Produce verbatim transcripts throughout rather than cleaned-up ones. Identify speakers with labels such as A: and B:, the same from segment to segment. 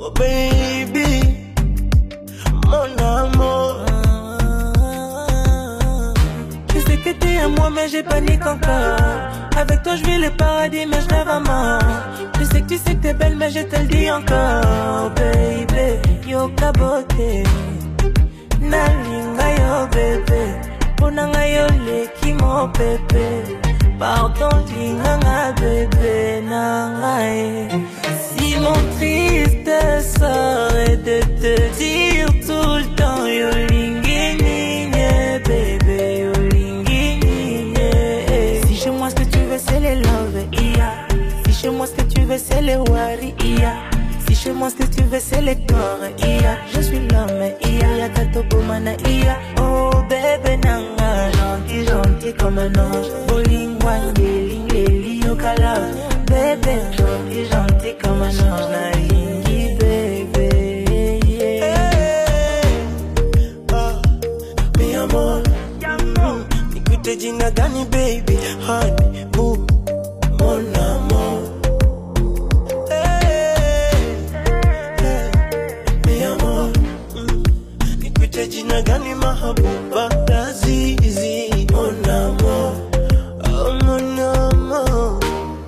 A: Oh baby, mon amour.
B: Je sais que t'es à moi mais j'ai panique encore. Avec toi je vis le paradis mais je rêve à mort. Je sais que tu sais que t'es belle mais je te le dis encore. Baby, yo kabote nalinga yo bébé. Ponanga yo leki mo bébé. Pardon linga nga bébé nangae. Si mon triste serait de te dire tout le temps yo lingi nine bébé yo lingi nine. Si chez moi ce que tu veux c'est les love iya. Si chez moi ce que tu veux c'est les wari iya. Si chez moi ce que tu veux c'est les corps iya. Je suis l'homme iya. Ya tato bomana iya. Oh bébé nanga gentil gentil comme un ange. Bowling wangeli ngeli yo kala. Bébé gentil gentil comme un ange na lingi bébé yeah.
A: Hey, oh, mi amor, mm, nikute jina gani baby, honey, boo, mon amour. Hey, hey, mi amor, mm, nikute jina gani mahabuba, lazizi, mon amour, oh mon amour.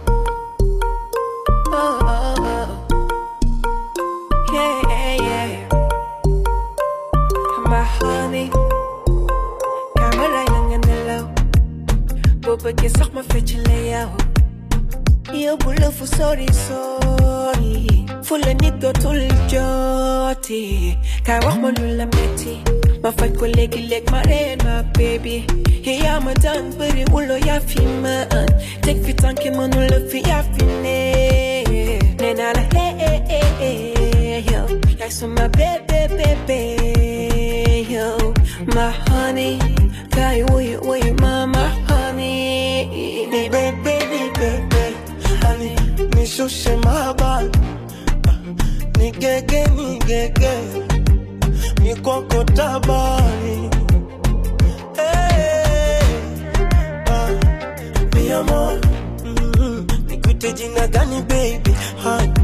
B: Oh, oh, oh. Yeah, yeah, yeah. My honey. Camera lang in the low. Boba kisak ma fetchile yo bula fu sorry sorry. Fula nigga tul joti. Kai wax ma lula metti. Ma faj ko legi leg ma reen ma baby. Yeah, I'm a done, but it will ya fi man. Take fit on kim on the fi ya fi ne. Nena la hey hey hey hey yo. Like so my baby baby yo. My honey, kai wo you wo you mama honey.
A: Ni baby ni baby, honey, ni shushe mahaba. Ni gege ni gege, ni koko tabani. Mi amor, mm-hmm. Nikute jina gani baby, honey.